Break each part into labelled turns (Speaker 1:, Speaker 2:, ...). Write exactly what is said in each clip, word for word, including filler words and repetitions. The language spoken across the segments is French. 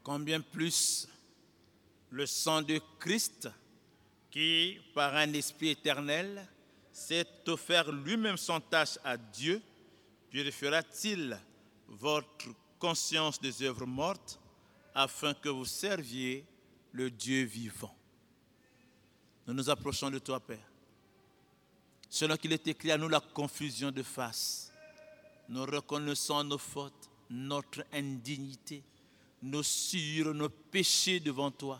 Speaker 1: Combien plus le sang de Christ, qui, par un esprit éternel, s'est offert lui-même sans tâche à Dieu, purifiera-t-il votre conscience des œuvres mortes, afin que vous serviez le Dieu vivant. Nous nous approchons de toi, Père. Selon qu'il est écrit à nous la confusion de face, nous reconnaissons nos fautes, notre indignité, nos souillures, nos péchés devant toi.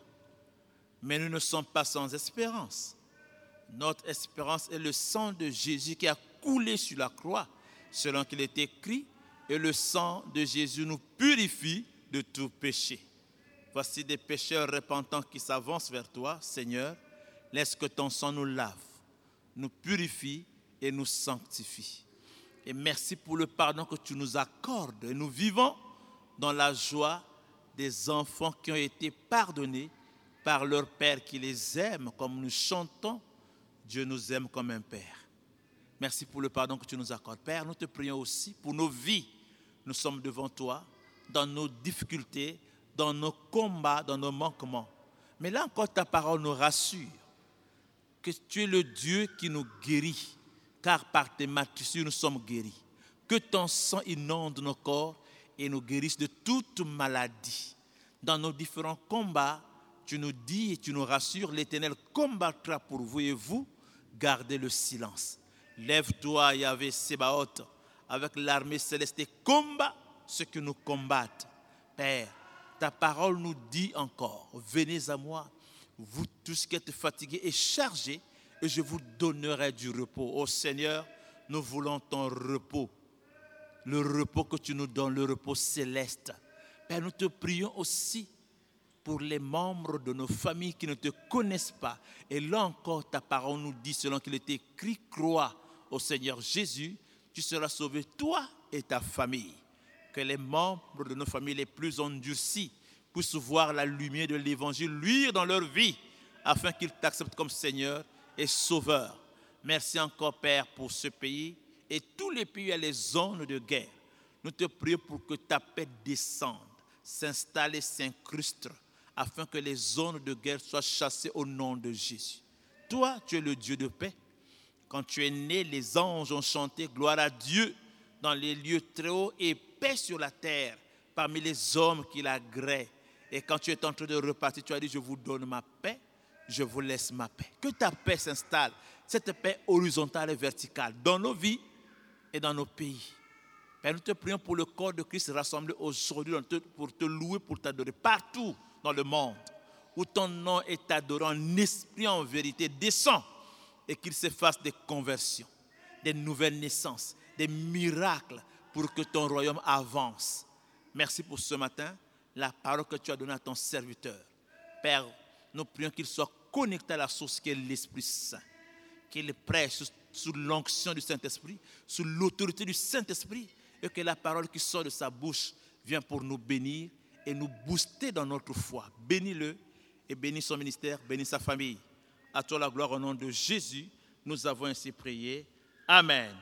Speaker 1: Mais nous ne sommes pas sans espérance. Notre espérance est le sang de Jésus qui a coulé sur la croix, selon qu'il est écrit, et le sang de Jésus nous purifie de tout péché. Voici des pécheurs repentants qui s'avancent vers toi, Seigneur. Laisse que ton sang nous lave, nous purifie et nous sanctifie. Et merci pour le pardon que tu nous accordes. Et nous vivons dans la joie des enfants qui ont été pardonnés par leur Père qui les aime, comme nous chantons, Dieu nous aime comme un Père. Merci pour le pardon que tu nous accordes. Père, nous te prions aussi pour nos vies. Nous sommes devant toi, dans nos difficultés, dans nos combats, dans nos manquements. Mais là encore, ta parole nous rassure que tu es le Dieu qui nous guérit, car par tes meurtrissures, nous sommes guéris. Que ton sang inonde nos corps et nous guérisse de toute maladie. Dans nos différents combats, tu nous dis et tu nous rassures, l'Éternel combattra pour vous et vous, gardez le silence. Lève-toi, Yahvé Sébaoth, avec l'armée céleste et combat ceux qui nous combattent. Père, ta parole nous dit encore, venez à moi, vous tous qui êtes fatigués et chargés, et je vous donnerai du repos. Ô Seigneur, nous voulons ton repos, le repos que tu nous donnes, le repos céleste. Père, nous te prions aussi pour les membres de nos familles qui ne te connaissent pas. Et là encore, ta parole nous dit, selon qu'il est écrit, crois au Seigneur Jésus, tu seras sauvé, toi et ta famille. Que les membres de nos familles les plus endurcis puissent voir la lumière de l'Évangile luire dans leur vie, afin qu'ils t'acceptent comme Seigneur et Sauveur. Merci encore, Père, pour ce pays et tous les pays à les zones de guerre. Nous te prions pour que ta paix descende, s'installe et s'incruste, afin que les zones de guerre soient chassées au nom de Jésus. Toi, tu es le Dieu de paix. Quand tu es né, les anges ont chanté gloire à Dieu dans les lieux très hauts et paix sur la terre parmi les hommes qui l'agréent. Et quand tu es en train de repartir, tu as dit, je vous donne ma paix, je vous laisse ma paix. Que ta paix s'installe, cette paix horizontale et verticale, dans nos vies et dans nos pays. Père, nous te prions pour le corps de Christ rassemblé aujourd'hui pour te louer, pour t'adorer partout dans le monde où ton nom est adoré en esprit, en vérité. Descends et qu'il se fasse des conversions, des nouvelles naissances, des miracles pour que ton royaume avance. Merci pour ce matin, la parole que tu as donnée à ton serviteur. Père, nous prions qu'il soit connecté à la source qui est l'Esprit Saint, qu'il prêche sous l'onction du Saint-Esprit, sous l'autorité du Saint-Esprit, et que la parole qui sort de sa bouche vient pour nous bénir et nous booster dans notre foi. Bénis-le et bénis son ministère, bénis sa famille. À toi la gloire au nom de Jésus, nous avons ainsi prié. Amen.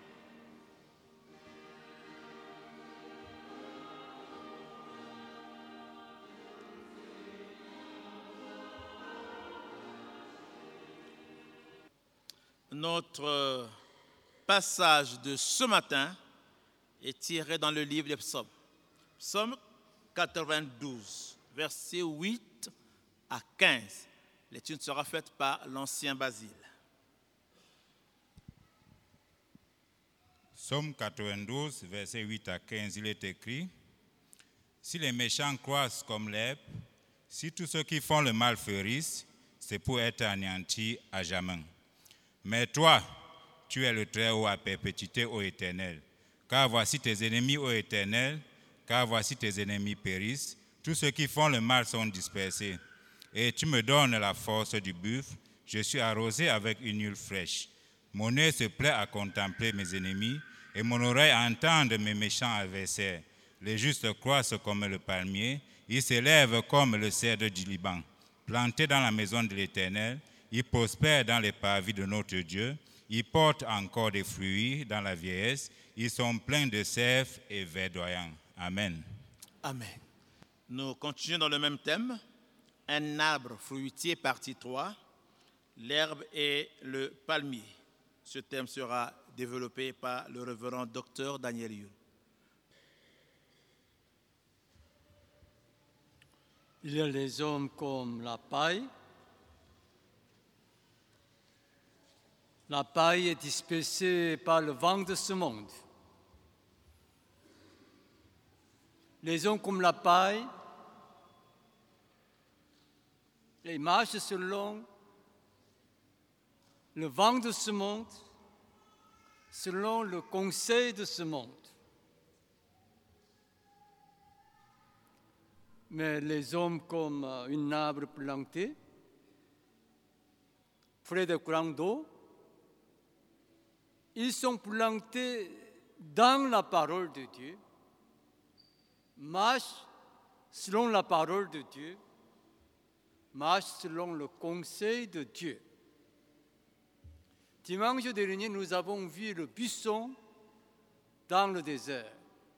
Speaker 1: Notre passage de ce matin est tiré dans le livre des Psaumes. Psaume quatre-vingt-douze, versets huit à quinze. L'étude sera faite par l'ancien Basile.
Speaker 2: Psaume quatre-vingt-douze, versets huit à quinze, il est écrit: si les méchants croissent comme l'herbe, si tous ceux qui font le mal fleurissent, c'est pour être anéantis à jamais. Mais toi, tu es le Très-Haut à perpétuité, ô Éternel. Car voici tes ennemis, ô Éternel, car voici tes ennemis périssent. Tous ceux qui font le mal sont dispersés. Et tu me donnes la force du buffle. Je suis arrosé avec une huile fraîche. Mon œil se plaît à contempler mes ennemis et mon oreille à entendre mes méchants adversaires. Les justes croissent comme le palmier. Ils s'élèvent comme le cèdre du Liban. Plantés dans la maison de l'Éternel, ils prospèrent dans les parvis de notre Dieu. Ils portent encore des fruits dans la vieillesse. Ils sont pleins de sève et verdoyants. Amen.
Speaker 1: Amen. Nous continuons dans le même thème. Un arbre fruitier, partie trois, l'herbe et le palmier. Ce thème sera développé par le révérend docteur Daniel Yul.
Speaker 3: Il y a les hommes comme la paille. La paille est dispersée par le vent de ce monde. Les hommes comme la paille, ils marchent selon le vent de ce monde, selon le conseil de ce monde. Mais les hommes comme un arbre planté, près de courants d'eau, ils sont plantés dans la parole de Dieu, marchent selon la parole de Dieu, marchent selon le conseil de Dieu. Dimanche dernier, nous avons vu le buisson dans le désert.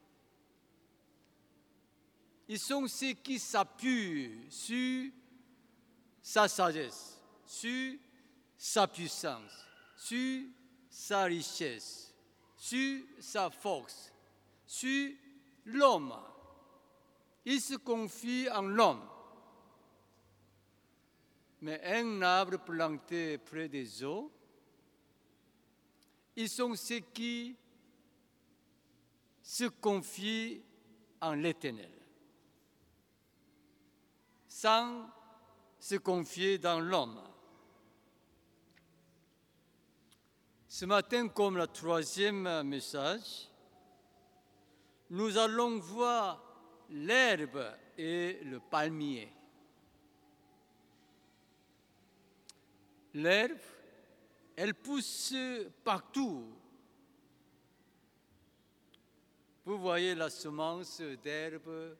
Speaker 3: Ils sont ceux qui s'appuient sur sa sagesse, sur sa puissance, sur sa richesse, sur sa force, sur l'homme. Ils se confient en l'homme. Mais un arbre planté près des eaux, ils sont ceux qui se confient en l'Éternel, sans se confier dans l'homme. Ce matin, comme le troisième message, nous allons voir l'herbe et le palmier. L'herbe, elle pousse partout. Vous voyez la semence d'herbe.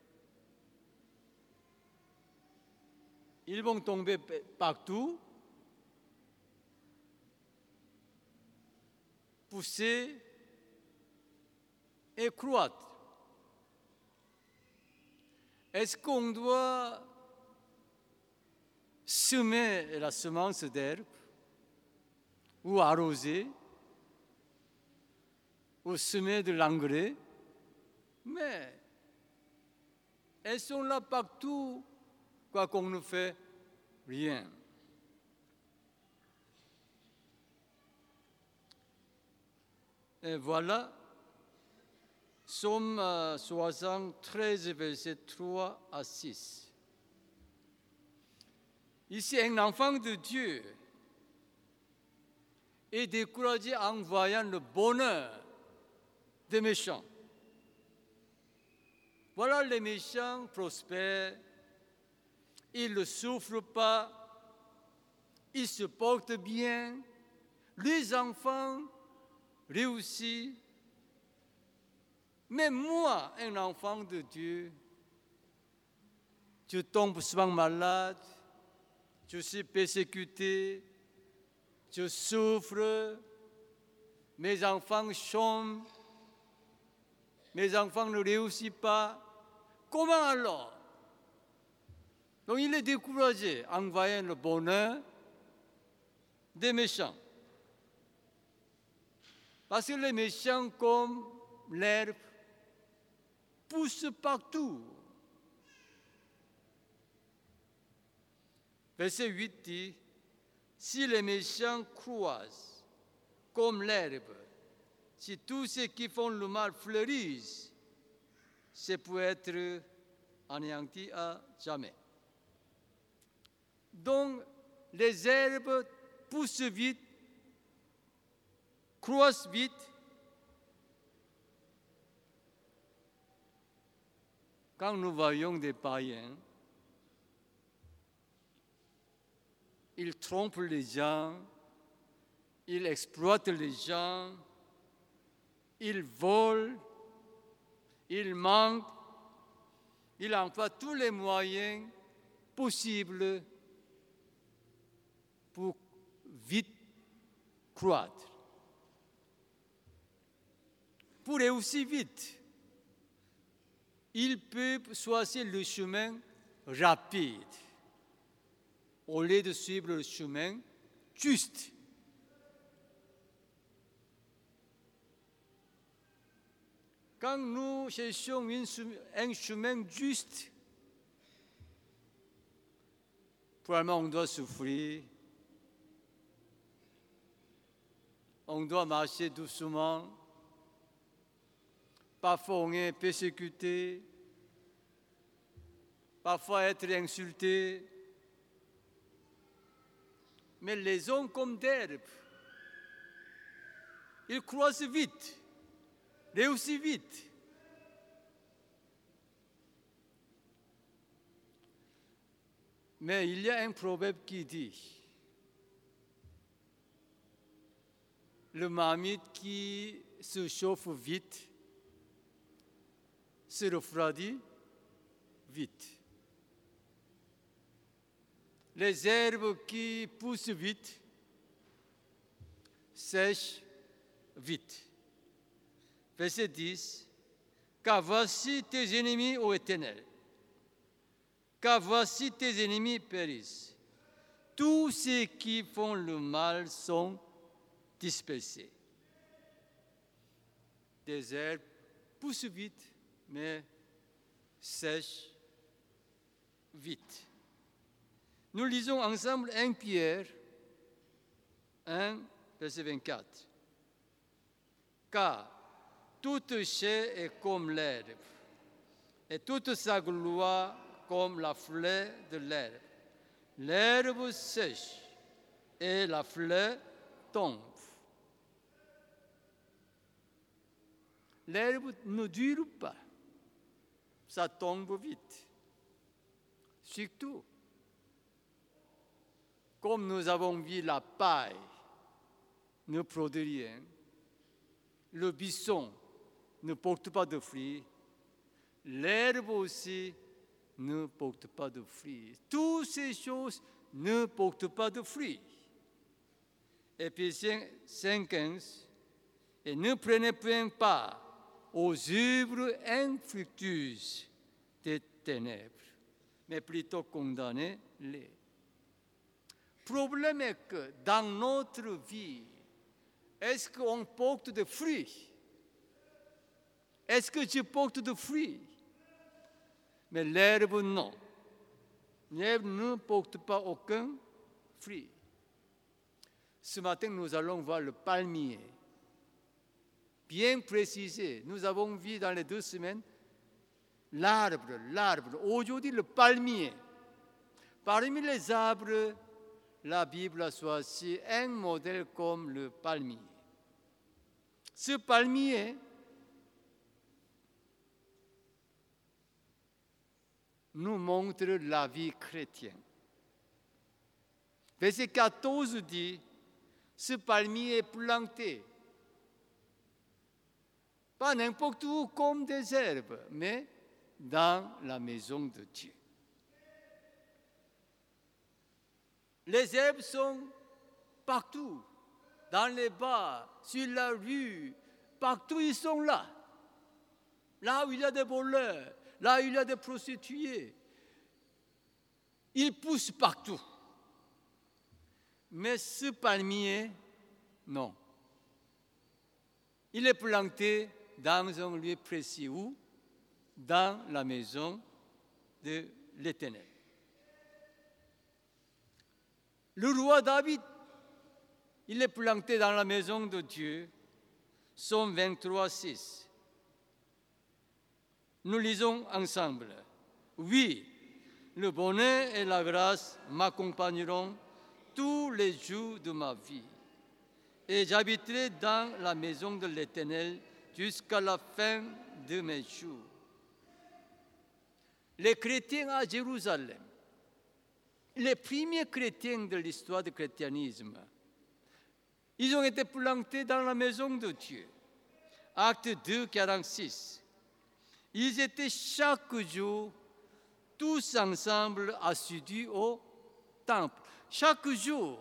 Speaker 3: Ils vont tomber partout, pousser et croître. Est-ce qu'on doit semer la semence d'herbe ou arroser ou semer de l'engrais? Mais elles sont là partout, quoi qu'on ne fait rien. Et voilà, Psaume soixante-treize, versets trois à six. Ici, un enfant de Dieu est découragé en voyant le bonheur des méchants. Voilà, les méchants prospèrent, ils ne souffrent pas, ils se portent bien, les enfants réussissent. Mais moi, un enfant de Dieu, je tombe souvent malade, je suis persécuté, je souffre, mes enfants chôment, mes enfants ne réussissent pas. Comment alors? Donc il est découragé en voyant le bonheur des méchants. Parce que les méchants, comme l'herbe, poussent partout. Verset huit dit, si les méchants croissent comme l'herbe, si tous ceux qui font le mal fleurissent, c'est pour être anéantis à jamais. Donc, les herbes poussent vite, croissent vite. Quand nous voyons des païens, ils trompent les gens, ils exploitent les gens, ils volent, ils mentent, ils emploient tous les moyens possibles pour vite croître, pour réussir vite. ils peuvent choisir le chemin rapide au lieu de suivre le chemin juste. Quand nous cherchons un chemin juste, probablement on doit souffrir, on doit marcher doucement, parfois on est persécuté, parfois être insulté. Mais les hommes comme d'herbe, ils croissent vite, réussissent vite. Mais il y a un proverbe qui dit, le marmite qui se chauffe vite se refroidit vite. Les herbes qui poussent vite sèchent vite. Verset dix. Car voici tes ennemis, ô Éternel. Car voici tes ennemis périssent. Tous ceux qui font le mal sont dispersés. Des herbes poussent vite, mais sèchent vite. Nous lisons ensemble un Pierre un, verset vingt-quatre. Car toute chair est comme l'herbe, et toute sa gloire comme la fleur de l'herbe. L'herbe sèche et la fleur tombe. L'herbe ne dure pas, ça tombe vite. Surtout, comme nous avons vu la paille ne produit rien, le buisson ne porte pas de fruits, l'herbe aussi ne porte pas de fruits. Toutes ces choses ne portent pas de fruits. Éphésiens cinq, quinze. Et ne prenez point part aux œuvres infructueuses des ténèbres, mais plutôt condamnez-les. Le problème est que dans notre vie, est-ce qu'on porte des fruits? Est-ce que je porte des fruits? Mais l'herbe, non. L'herbe ne porte pas aucun fruit. Ce matin, nous allons voir le palmier. Bien précisé, nous avons vu dans les deux semaines l'arbre, l'arbre. Aujourd'hui, le palmier. Parmi les arbres, la Bible a choisi un modèle comme le palmier. Ce palmier nous montre la vie chrétienne. Verset quatorze dit, ce palmier est planté, pas n'importe où comme des herbes, mais dans la maison de Dieu. Les herbes sont partout, dans les bars, sur la rue, partout ils sont là. Là où il y a des voleurs, là où il y a des prostituées, ils poussent partout. Mais ce palmier, non. Il est planté dans un lieu précis, où? Dans la maison de l'Éternel. Le roi David, il est planté dans la maison de Dieu, Psaume vingt-trois, six. Nous lisons ensemble. Oui, le bonheur et la grâce m'accompagneront tous les jours de ma vie, et j'habiterai dans la maison de l'Éternel jusqu'à la fin de mes jours. Les chrétiens à Jérusalem, les premiers chrétiens de l'histoire du christianisme, ils ont été plantés dans la maison de Dieu. Acte deux, quarante-six. Ils étaient chaque jour tous ensemble assidus au temple. Chaque jour.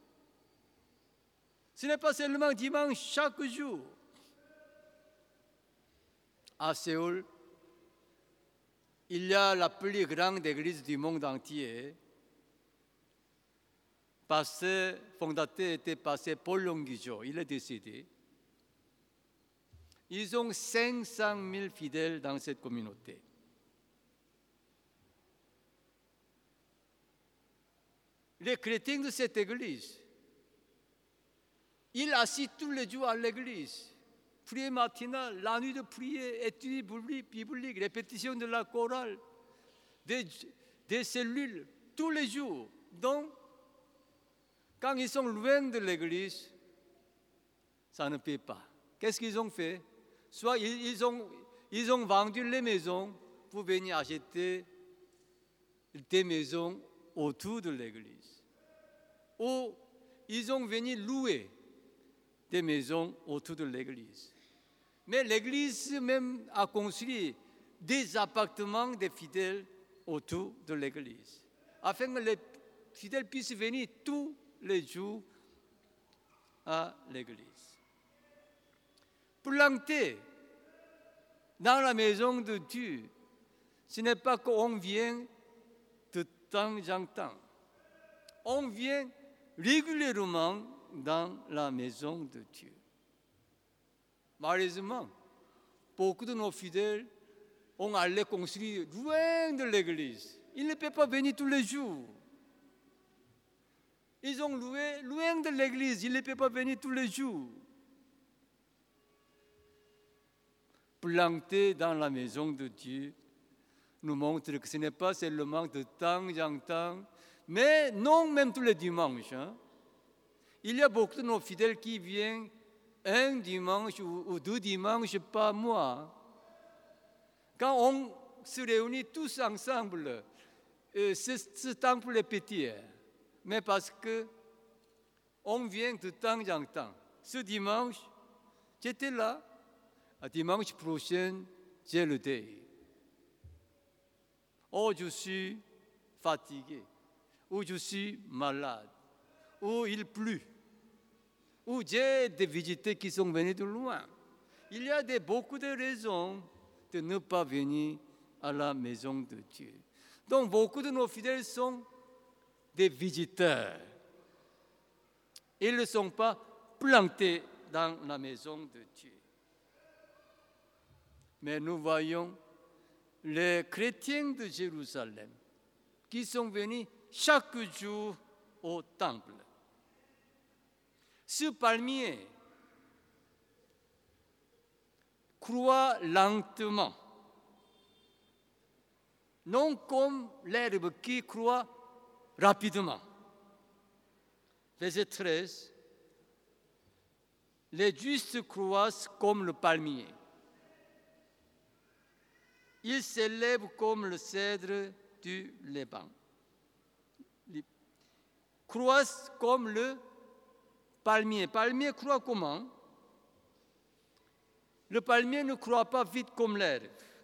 Speaker 3: Ce n'est pas seulement dimanche, chaque jour. À Séoul, il y a la plus grande église du monde entier. Pasteur fondateur était pasteur Paul Longuijo, il est décédé. Ils ont cinq cent mille fidèles dans cette communauté. Les chrétiens de cette église, ils assistent tous les jours à l'église. Prière matinale, la nuit de prière, études bibliques, répétition de la chorale, des, des cellules, tous les jours. Donc, quand ils sont loin de l'église, ça ne paie pas. Qu'est-ce qu'ils ont fait? Soit ils ont, ils ont vendu les maisons pour venir acheter des maisons autour de l'église. Ou ils ont venu louer des maisons autour de l'église. Mais l'église même a construit des appartements des fidèles autour de l'église, afin que les fidèles puissent venir tous les jours à l'église. Planter dans la maison de Dieu, ce n'est pas qu'on vient de temps en temps. On vient régulièrement dans la maison de Dieu. Malheureusement, beaucoup de nos fidèles ont allé construire loin de l'église. Ils ne peuvent pas venir tous les jours. Ils ont loué loin de l'église. Ils ne peuvent pas venir tous les jours. Planter dans la maison de Dieu nous montre que ce n'est pas seulement de temps en temps, mais non même tous les dimanches. Hein. Il y a beaucoup de nos fidèles qui viennent un dimanche ou, ou deux dimanches par mois. Quand on se réunit tous ensemble, euh, ce, ce temple est petit, mais parce que on vient de temps en temps. Ce dimanche, j'étais là. À dimanche prochain, j'ai le deuil. Oh, je suis fatigué, ou je suis malade, ou il pleut, ou j'ai des visiteurs qui sont venus de loin. Il y a des, beaucoup de raisons de ne pas venir à la maison de Dieu. Donc, beaucoup de nos fidèles sont des visiteurs. Ils ne sont pas plantés dans la maison de Dieu. Mais nous voyons les chrétiens de Jérusalem qui sont venus chaque jour au temple. Ce palmier croît lentement, non comme l'herbe qui croît rapidement. Verset treize. Les justes croissent comme le palmier. Ils s'élèvent comme le cèdre du Liban. Ils croissent comme le palmier. Palmier croît comment? Le palmier ne croît pas vite comme l'herbe.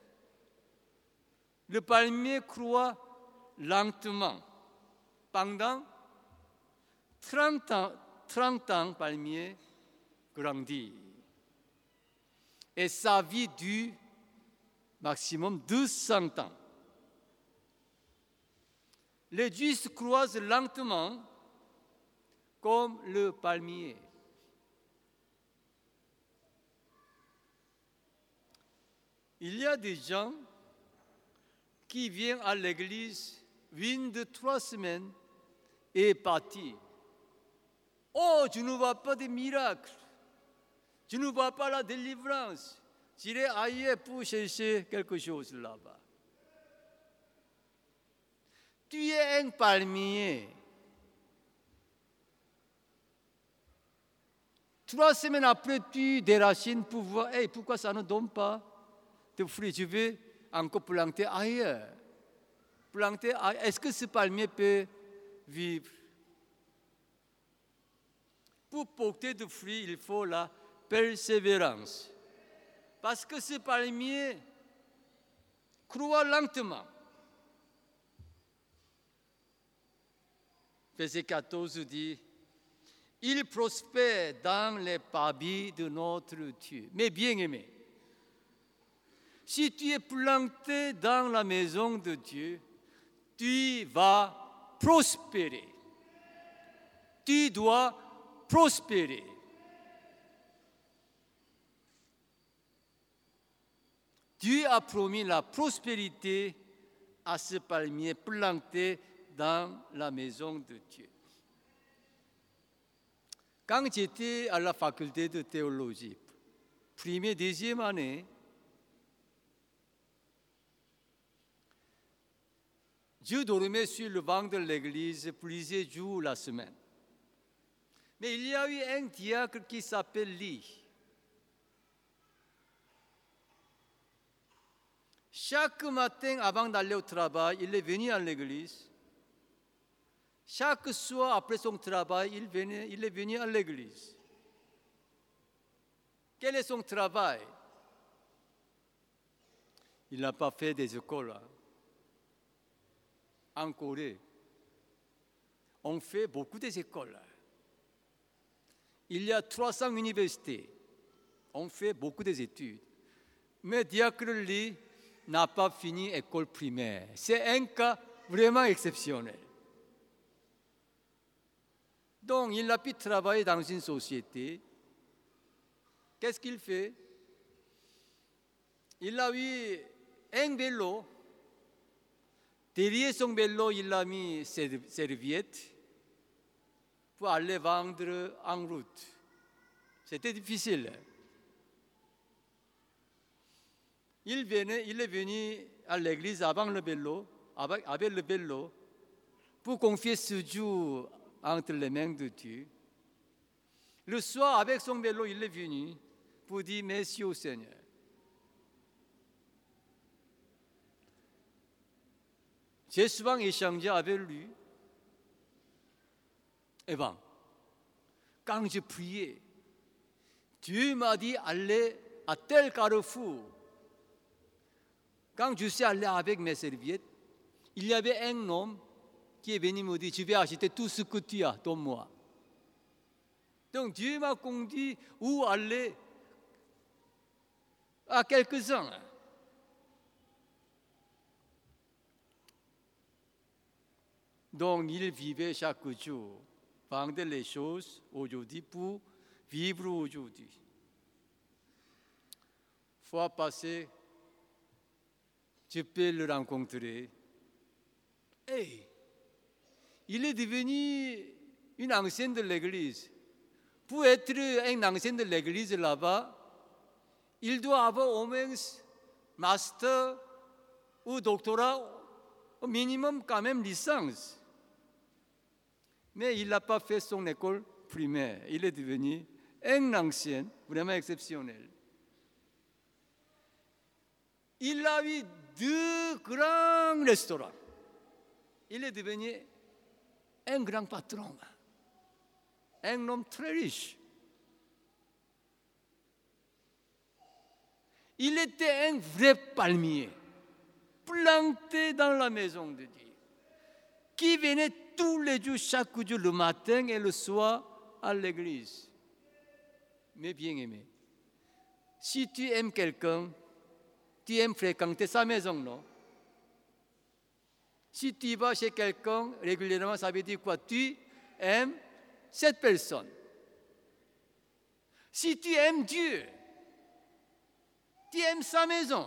Speaker 3: Le palmier croît lentement. Pendant trente ans, trente ans, palmier grandit. Et sa vie dure maximum deux cents ans. Les justes croissent lentement comme le palmier. Il y a des gens qui viennent à l'église une de trois semaines et partent. Oh, je ne vois pas de miracle. Je ne vois pas la délivrance. J'irai ailleurs pour chercher quelque chose là-bas. Tu es un palmier. Trois semaines après, tu déracines pour voir hey, pourquoi ça ne donne pas de fruits. Je vais encore planter ailleurs. Planter ailleurs. Est-ce que ce palmier peut vivre? Pour porter de fruits, il faut la persévérance. Parce que ce palmier croît lentement. Verset quatorze dit, il prospère dans les parvis de notre Dieu. Mais bien aimé, Si tu es planté dans la maison de Dieu, tu vas prospérer. Tu dois prospérer. Dieu a promis la prospérité à ce palmier planté dans la maison de Dieu. Quand j'étais à la faculté de théologie, première, deuxième année, je dormais sur le banc de l'église plusieurs jours la semaine. Mais il y a eu un diacre qui s'appelle Lee. Chaque matin, avant d'aller au travail, il est venu à l'église. Chaque soir, après son travail, il, venait, il est venu à l'église. Quel est son travail? Il n'a pas fait des écoles. Hein. En Corée, on fait beaucoup d'écoles. Il y a trois cents universités. On fait beaucoup d'études. Mais diacre Lee n'a pas fini école primaire. C'est un cas vraiment exceptionnel. Donc, il a pu travailler dans une société. Qu'est-ce qu'il fait? Il a eu un vélo. Derrière son vélo, il a mis serviette pour aller vendre en route. C'était difficile. Il, venait, il est venu à l'église avant le vélo, avec, avec le vélo, pour confier ce jour entre les mains de Dieu. Le soir, avec son vélo, il est venu pour dire merci au Seigneur. J'ai souvent échangé avec lui. Et bien, quand je priais, Dieu m'a dit aller à tel carrefour. Quand je suis allé avec mes serviettes, il y avait un homme qui est venu me dire, je vais acheter tout ce que tu as, donne-moi. Donc Dieu m'a conduit où aller à quelques-uns. Donc il vivait chaque jour, vendait les choses aujourd'hui pour vivre aujourd'hui. Fois passée, je peux le rencontrer. Et il est devenu une ancienne de l'église. Pour être un ancien de l'église là-bas, il doit avoir au moins master ou doctorat, au minimum quand même licence. Mais il n'a pas fait son école primaire. Il est devenu un ancien vraiment exceptionnel. Il a eu deux grands restaurants. Il est devenu un grand patron, un homme très riche. Il était un vrai palmier, planté dans la maison de Dieu, qui venait tous les jours, chaque jour, le matin et le soir, à l'église. Mais bien aimé, si tu aimes quelqu'un, tu aimes fréquenter sa maison, non? Si tu vas chez quelqu'un régulièrement, ça veut dire quoi? Tu aimes cette personne. Si tu aimes Dieu, tu aimes sa maison.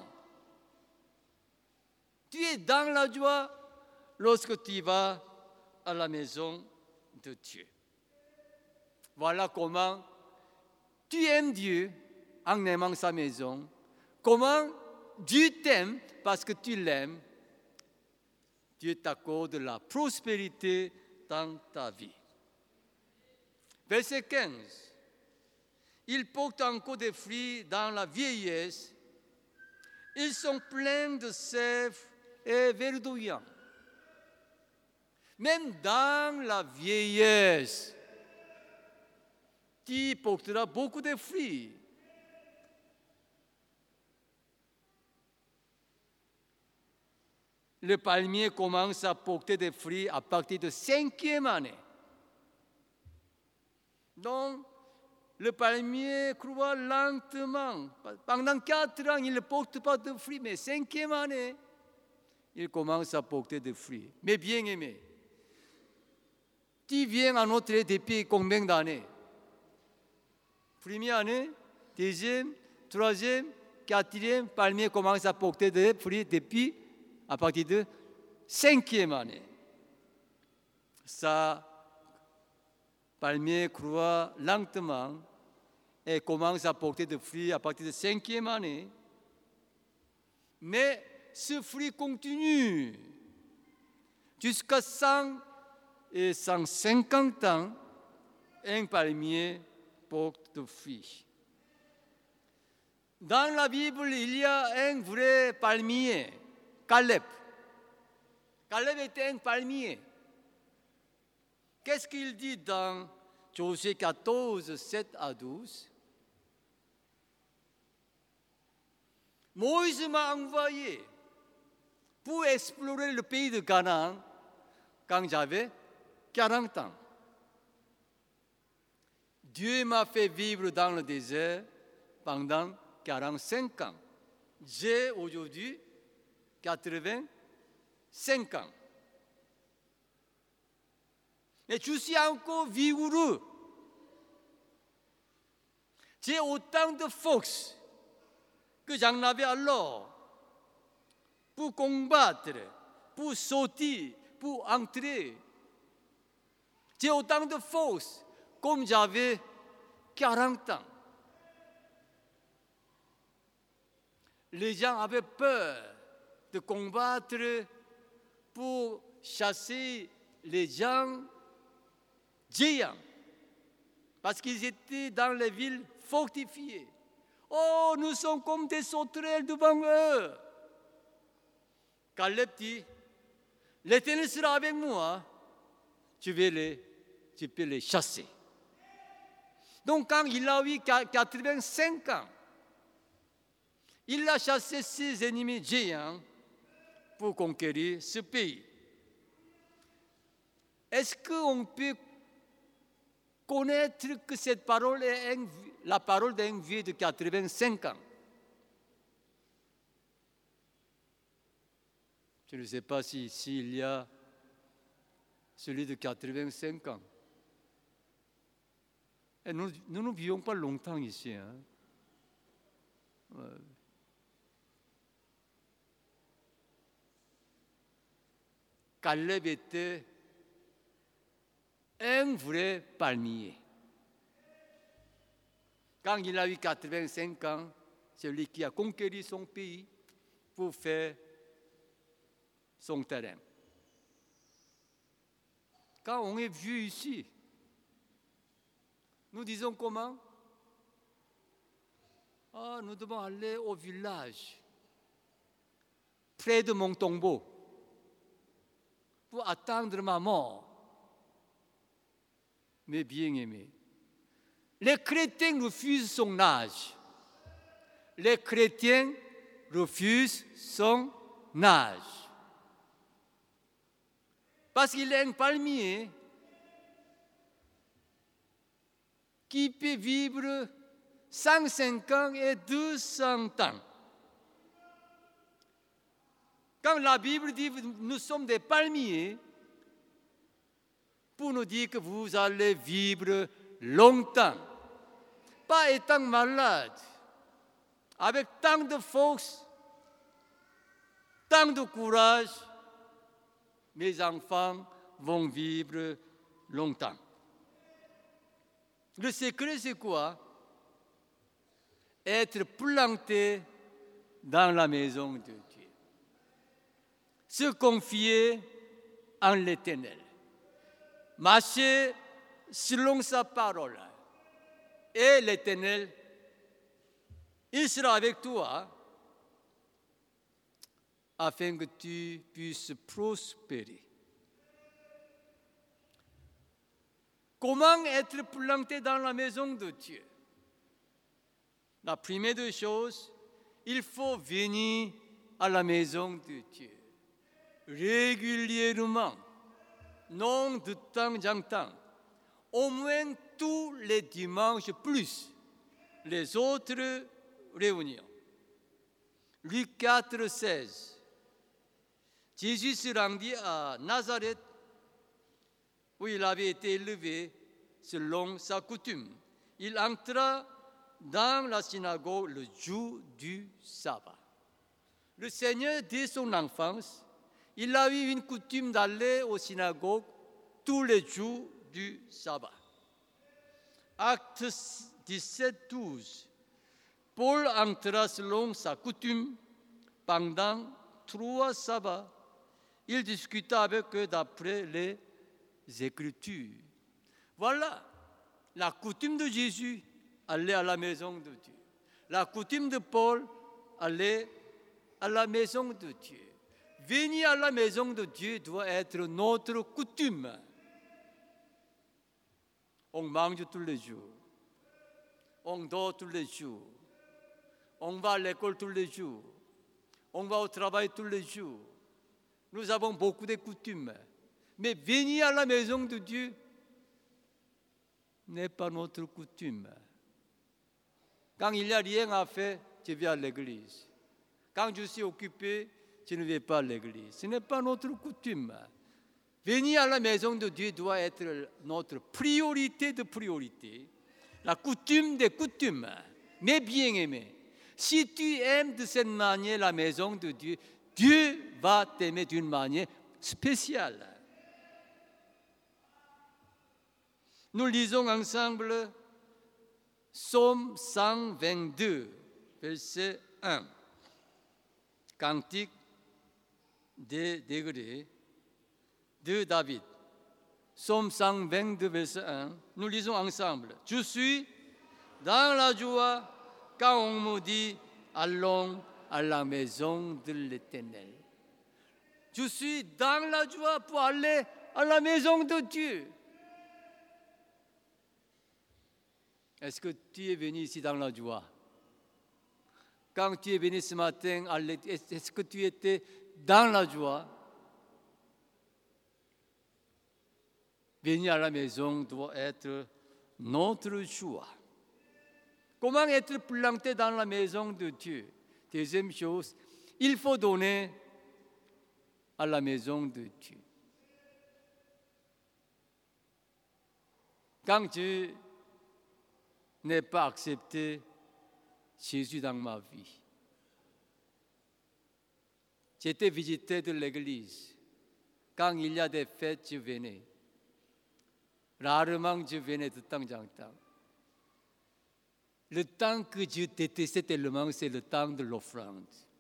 Speaker 3: Tu es dans la joie lorsque tu vas à la maison de Dieu. Voilà comment tu aimes Dieu en aimant sa maison. Comment Dieu t'aime parce que tu l'aimes. Dieu t'accorde la prospérité dans ta vie. Verset quinze. Ils portent encore des fruits dans la vieillesse. Ils sont pleins de sève et verdoyants. Même dans la vieillesse, tu porteras beaucoup de fruits. Le palmier commence à porter des fruits à partir de cinquième année. Donc, le palmier croît lentement. Pendant quatre ans, il ne porte pas de fruits, mais cinquième année, il commence à porter des fruits. Mais bien aimé, tu viens à notre depuis combien d'années? Première année, deuxième, troisième, quatrième, palmier commence à porter des fruits depuis à partir de cinquième année. Ça, palmier croît lentement et commence à porter des fruits à partir de cinquième année. Mais ce fruit continue jusqu'à cent et cent cinquante ans. Un palmier porte des fruits. Dans la Bible, il y a un vrai palmier, Caleb. Caleb était un palmier. Qu'est-ce qu'il dit dans Josué quatorze, sept à douze? Moïse m'a envoyé pour explorer le pays de Canaan quand j'avais quarante ans. Dieu m'a fait vivre dans le désert pendant quarante-cinq ans. J'ai aujourd'hui quatre-vingt-cinq ans. Mais je suis encore vigoureux. J'ai autant de force que j'en avais alors pour combattre, pour sauter, pour entrer. J'ai autant de force comme j'avais quarante ans. Les gens avaient peur de combattre pour chasser les gens géants parce qu'ils étaient dans les villes fortifiées. Oh, nous sommes comme des sauterelles devant eux. Caleb dit, l'Éternel sera avec moi, tu, vais les, tu peux les chasser. Donc quand il a eu quatre-vingt-cinq ans, il a chassé ses ennemis géants pour conquérir ce pays. Est-ce qu'on peut connaître que cette parole est un, la parole d'un vieux de quatre-vingt-cinq ans? Je ne sais pas si s'il y a celui de quatre-vingt-cinq ans. Et nous, nous ne vivons pas longtemps ici. Hein? Ouais. Caleb était un vrai palmier. Quand il a eu quatre-vingt-cinq ans, c'est lui qui a conquéri son pays pour faire son terrain. Quand on est vieux ici, nous disons comment? Ah, nous devons aller au village, près de mon tombeau, pour attendre ma mort. Mais bien aimés, les chrétiens refusent son âge. Les chrétiens refusent son âge. Parce qu'il est un palmier qui peut vivre cent cinquante et deux cents ans. Quand la Bible dit que nous sommes des palmiers, pour nous dire que vous allez vivre longtemps, pas étant malade, avec tant de force, tant de courage, mes enfants vont vivre longtemps. Le secret, c'est quoi? Être planté dans la maison de Dieu. Se confier en l'Éternel. Marcher selon sa parole. Et l'Éternel, il sera avec toi afin que tu puisses prospérer. Comment être planté dans la maison de Dieu? La première des choses, il faut venir à la maison de Dieu régulièrement, non de temps en temps, au moins tous les dimanches plus les autres réunions. Luc quatre, seize. Jésus se rendit à Nazareth où il avait été élevé selon sa coutume. Il entra dans la synagogue le jour du sabbat. Le Seigneur, dès son enfance, il a eu une coutume d'aller aux synagogues tous les jours du sabbat. Acte dix-sept, douze. Paul entra selon sa coutume pendant trois sabbats. Il discuta avec eux d'après les Écritures. Voilà la coutume de Jésus, aller à la maison de Dieu. La coutume de Paul, aller à la maison de Dieu. Venir à la maison de Dieu doit être notre coutume. On mange tous les jours. On dort tous les jours. On va à l'école tous les jours. On va au travail tous les jours. Nous avons beaucoup de coutumes. Mais venir à la maison de Dieu n'est pas notre coutume. Quand il n'y a rien à faire, je vais à l'église. Quand je suis occupé, je ne vais pas à l'église. Ce n'est pas notre coutume. Venir à la maison de Dieu doit être notre priorité de priorité, la coutume des coutumes. Mais bien aimé, si tu aimes de cette manière la maison de Dieu, Dieu va t'aimer d'une manière spéciale. Nous lisons ensemble Psaume cent vingt-deux, verset un. Cantique des degrés de David. Psaume cent vingt-deux, verset un. Nous lisons ensemble. Je suis dans la joie quand on me dit allons à la maison de l'Éternel. Je suis dans la joie pour aller à la maison de Dieu. Est-ce que tu es venu ici dans la joie? Quand tu es venu ce matin, est-ce que tu étais dans la joie? Venir à la maison doit être notre joie. Comment être planté dans la maison de Dieu? Deuxième chose, il faut donner à la maison de Dieu. Quand je n'ai pas accepté Jésus dans ma vie, j'étais visité de l'église. Quand il y a des fêtes, je venais. Rarement, je venais de temps en temps. Le temps que je détestais tellement, c'est le temps de l'offrande.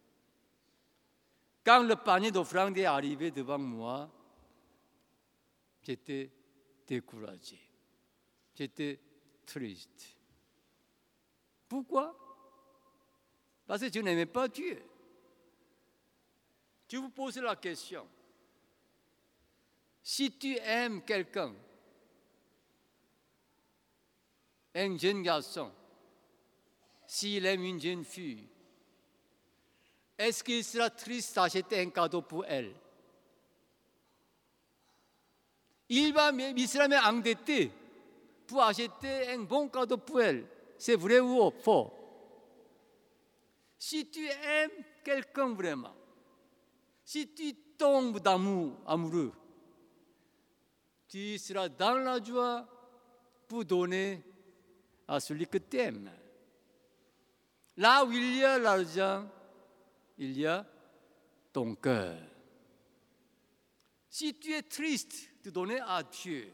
Speaker 3: Quand le panier d'offrande est arrivé devant moi, j'étais découragé. J'étais triste. Pourquoi? Parce que je n'aimais pas Dieu. Je vous pose la question. Si tu aimes quelqu'un, un jeune garçon, s'il aime une jeune fille, est-ce qu'il sera triste d'acheter un cadeau pour elle? Il, va, il sera même endetté pour acheter un bon cadeau pour elle. C'est vrai ou faux? Si tu aimes quelqu'un vraiment, si tu tombes d'amour, amoureux, tu seras dans la joie pour donner à celui que tu aimes. Là où il y a l'argent, il y a ton cœur. Si tu es triste de donner à Dieu,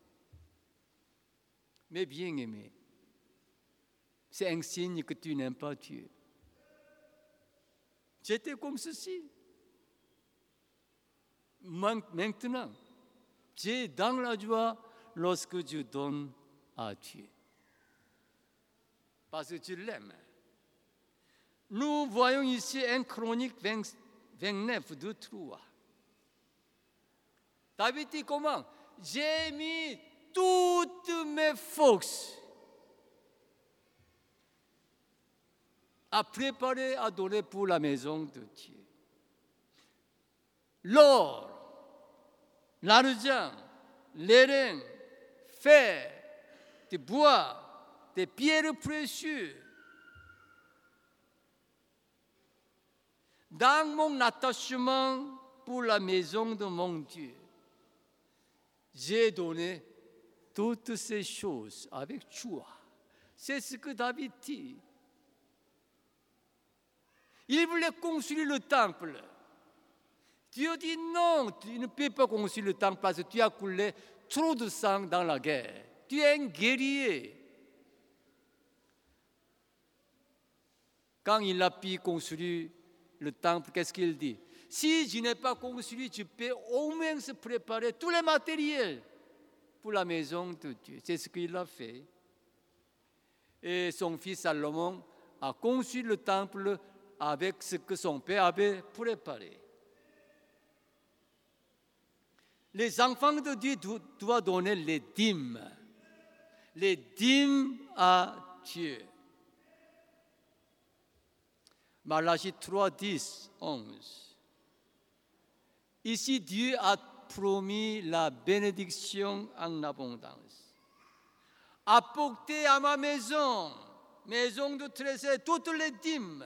Speaker 3: mais bien aimé, c'est un signe que tu n'aimes pas Dieu. J'étais comme ceci. Maintenant, j'ai dans la joie lorsque je donne à Dieu. Parce que je l'aime. Nous voyons ici un Chronique vingt-neuf, deux, trois. David dit comment? J'ai mis toutes mes forces à préparer, à donner pour la maison de Dieu. L'or, l'argent, l'airain, fer, des bois, des pierres précieuses. Dans mon attachement pour la maison de mon Dieu, j'ai donné toutes ces choses avec joie. C'est ce que David dit. Il voulait construire le temple. Dieu dit non, tu ne peux pas construire le temple parce que tu as coulé trop de sang dans la guerre. Tu es un guerrier. Quand il a pu construire le temple, qu'est-ce qu'il dit? Si je n'ai pas construit, tu peux au moins se préparer tous les matériels pour la maison de Dieu. C'est ce qu'il a fait. Et son fils Salomon a construit le temple avec ce que son père avait préparé. Les enfants de Dieu doivent donner les dîmes. Les dîmes à Dieu. Malachie trois, dix, onze. Ici, Dieu a promis la bénédiction en abondance. Apportez à ma maison, maison de trésor, toutes les dîmes,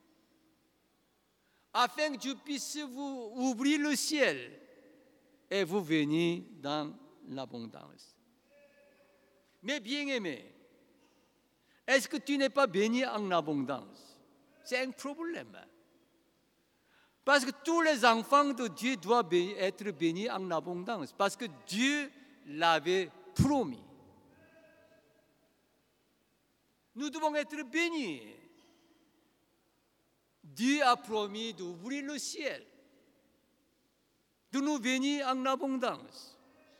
Speaker 3: afin que je puisse vous ouvrir le ciel et vous venir dans l'abondance. Mais bien-aimé, est-ce que tu n'es pas béni en abondance? C'est un problème. Parce que tous les enfants de Dieu doivent être bénis en abondance. Parce que Dieu l'avait promis. Nous devons être bénis. Dieu a promis d'ouvrir le ciel, de nous bénir en abondance.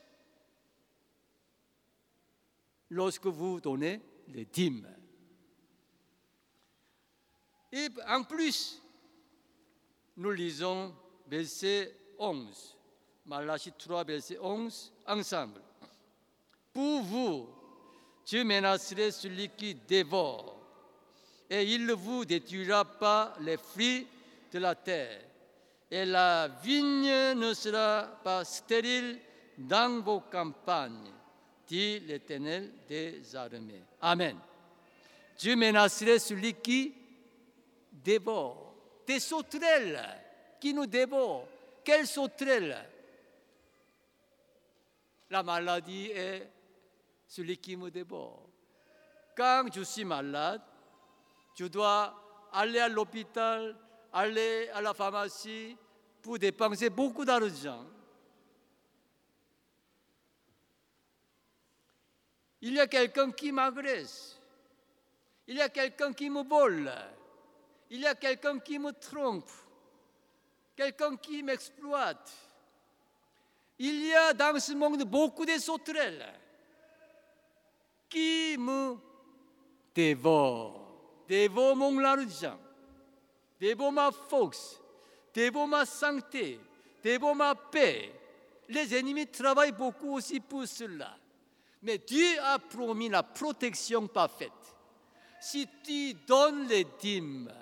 Speaker 3: Lorsque vous donnez les dîmes. Et en plus, nous lisons verset onze, Malachie trois, verset onze, ensemble. Pour vous, je menacerai celui qui dévore, et il ne vous détruira pas les fruits de la terre, et la vigne ne sera pas stérile dans vos campagnes, dit l'Éternel des armées. Amen. Je menacerai celui qui dévore. Des sauterelles qui nous dévorent. Quelles sauterelles? La maladie est celui qui me dévore. Quand je suis malade, je dois aller à l'hôpital, aller à la pharmacie pour dépenser beaucoup d'argent. Il y a quelqu'un qui m'agresse. Il y a quelqu'un qui me vole. Il y a quelqu'un qui me trompe, quelqu'un qui m'exploite. Il y a dans ce monde beaucoup de sauterelles qui me dévorent, dévorent mon argent, dévorent ma force, dévorent ma santé, dévorent ma paix. Les ennemis travaillent beaucoup aussi pour cela. Mais Dieu a promis la protection parfaite. Si tu donnes les dîmes,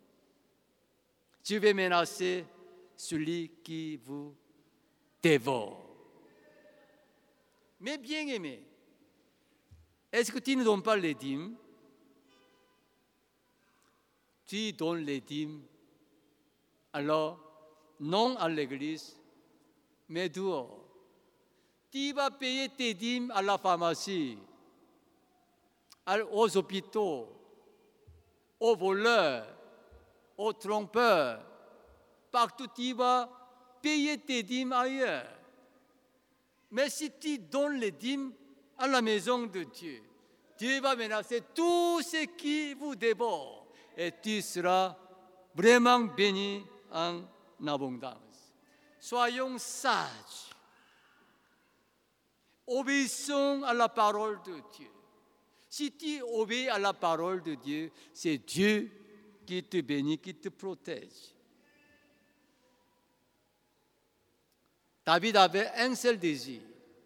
Speaker 3: je vais menacer celui qui vous dévore. Mais bien aimé, est-ce que tu ne donnes pas les dîmes? Tu donnes les dîmes, alors non à l'église, mais dehors. Tu vas payer tes dîmes à la pharmacie, aux hôpitaux, aux voleurs, aux trompeurs. Partout tu vas payer tes dîmes ailleurs. Mais si tu donnes les dîmes à la maison de Dieu, Dieu va menacer tout ce qui vous dévore et tu seras vraiment béni en abondance. Soyons sages. Obéissons à la parole de Dieu. Si tu obéis à la parole de Dieu, c'est Dieu qui te bénit, qui te protège. David avait un seul désir.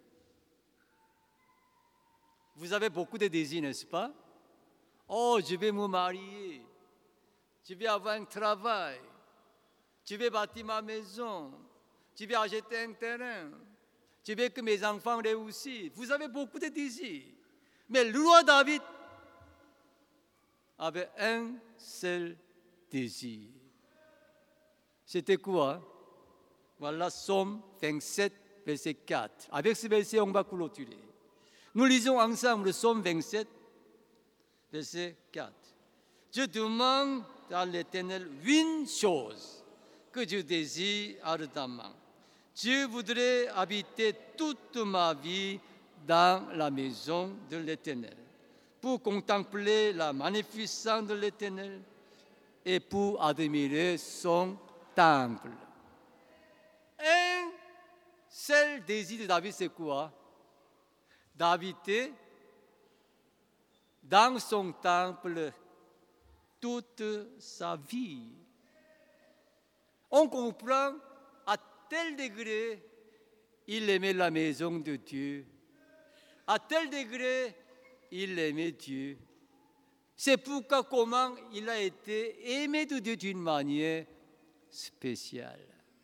Speaker 3: Vous avez beaucoup de désirs, n'est-ce pas? Oh, je vais me marier. Je vais avoir un travail. Je vais bâtir ma maison. Je vais acheter un terrain. Je veux que mes enfants réussissent. Vous avez beaucoup de désirs. Mais le roi David avait un seul désir. C'était quoi? Voilà, Psaume vingt-sept, verset quatre. Avec ce verset, on va clôturer. Nous lisons ensemble le Psaume vingt-sept, verset quatre. Je demande à l'Éternel une chose que je désire ardemment. Je voudrais habiter toute ma vie dans la maison de l'Éternel, pour contempler la magnificence de l'Éternel et pour admirer son temple. Un seul désir de David, c'est quoi? D'habiter dans son temple toute sa vie. On comprend à tel degré il aimait la maison de Dieu, à tel degré il aimait Dieu. C'est pourquoi comment il a été aimé de Dieu d'une manière spéciale.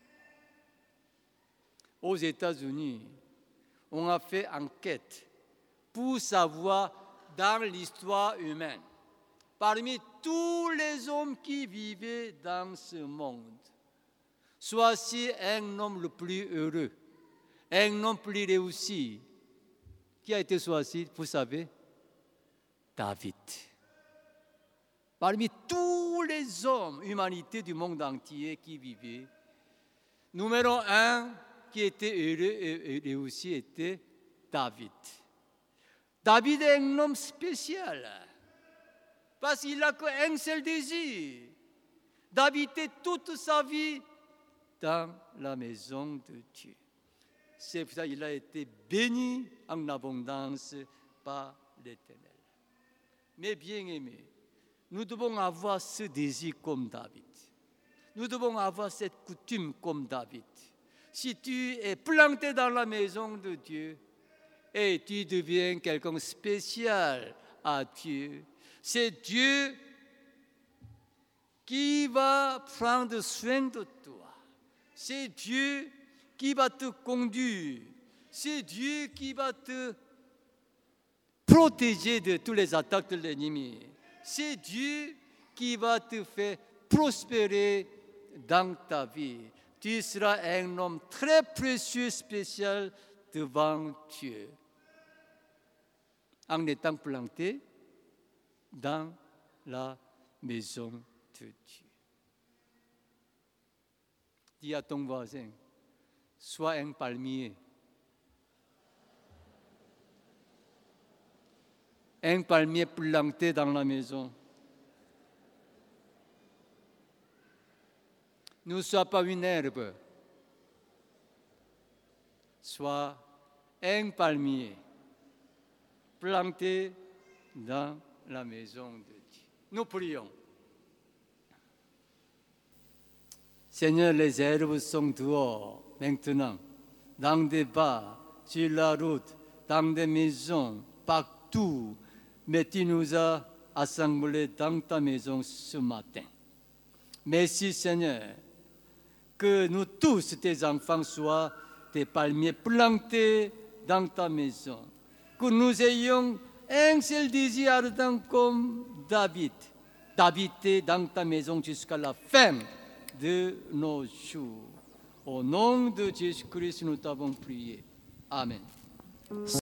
Speaker 3: Aux États-Unis, on a fait enquête pour savoir dans l'histoire humaine, parmi tous les hommes qui vivaient dans ce monde, choisi un homme le plus heureux, un homme plus réussi. Qui a été choisi, vous savez? David. Parmi tous les hommes, humanité du monde entier qui vivaient, numéro un qui était heureux et réussi était David. David est un homme spécial parce qu'il n'a qu'un seul désir, d'habiter toute sa vie dans la maison de Dieu. C'est pour ça qu'il a été béni en abondance par l'Éternel. Mais bien aimés, nous devons avoir ce désir comme David. Nous devons avoir cette coutume comme David. Si tu es planté dans la maison de Dieu et tu deviens quelqu'un spécial à Dieu, c'est Dieu qui va prendre soin de toi. C'est Dieu qui va te conduire. C'est Dieu qui va te protéger de toutes les attaques de l'ennemi. C'est Dieu qui va te faire prospérer dans ta vie. Tu seras un homme très précieux, spécial devant Dieu, en étant planté dans la maison de Dieu. Dis à ton voisin, sois un palmier. Un palmier planté dans la maison. Ne sois pas une herbe. Sois un palmier planté dans la maison de Dieu. Nous prions. Seigneur, les herbes sont dehors maintenant, dans des bars, sur la route, dans des maisons, partout. Mais tu nous as assemblés dans ta maison ce matin. Merci Seigneur, que nous tous, tes enfants, soient des palmiers plantés dans ta maison. Que nous ayons un seul désir ardent comme David, d'habiter dans ta maison jusqu'à la fin de nos jours. Au nom de Jésus-Christ, nous t'avons prié. Amen.